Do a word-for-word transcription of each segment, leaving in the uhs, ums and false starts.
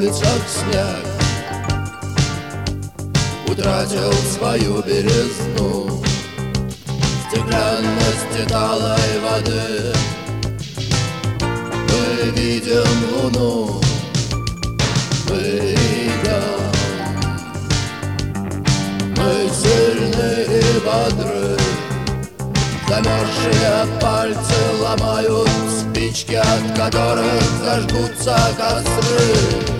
улицах снег утратил свою белизну. Стеклянности талой воды мы видим луну, мы идем. Мы сильны и бодры, замерзшие пальцы ломают спички, от которых зажгутся костры.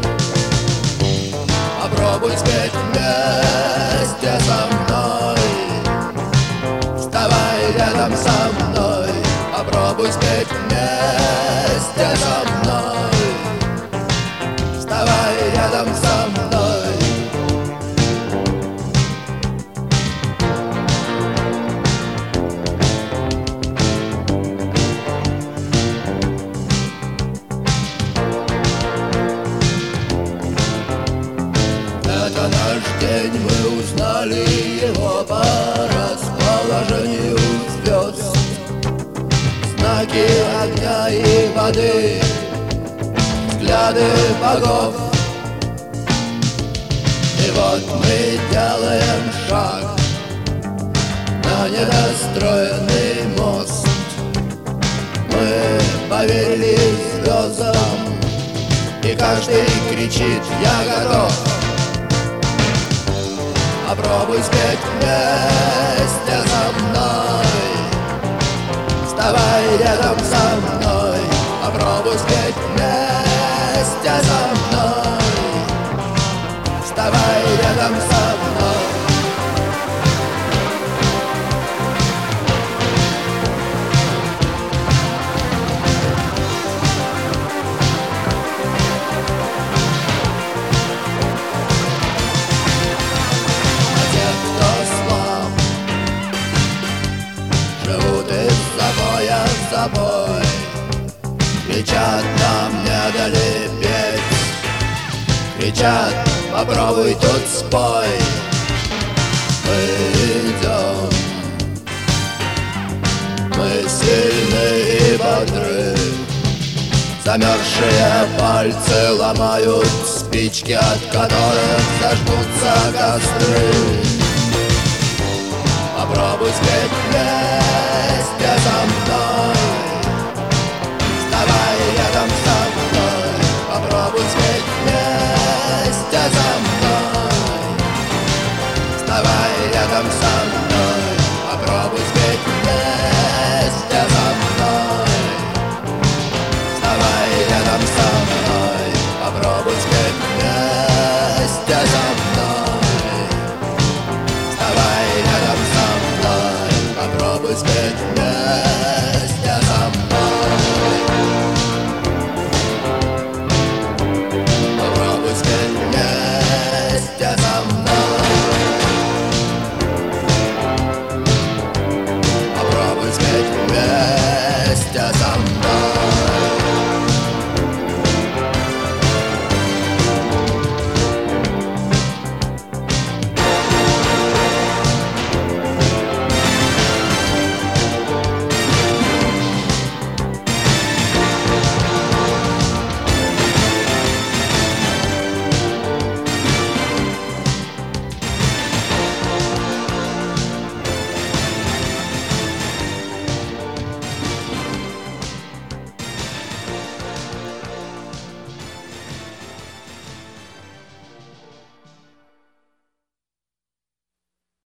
Попробуй спеть вместе со мной, вставай рядом со мной. Попробуй спеть вместе со мной, вставай рядом со мной. Это наш день, мы узнали его по расположению звезд. Знаки огня и воды, взгляды богов. И вот мы делаем шаг на недостроенный мост. Мы поверили звездам, и каждый кричит: я готов. Попробуй спеть вместе со мной, вставай рядом со мной. Попробуй спеть вместе со мной, вставай рядом со мной. Собой кричат: нам не дали петь. Кричат: попробуй тут спой. Мы идем, мы сильны и бодры, замерзшие пальцы ломают спички, от которых зажгутся костры. Попробуй спеть мне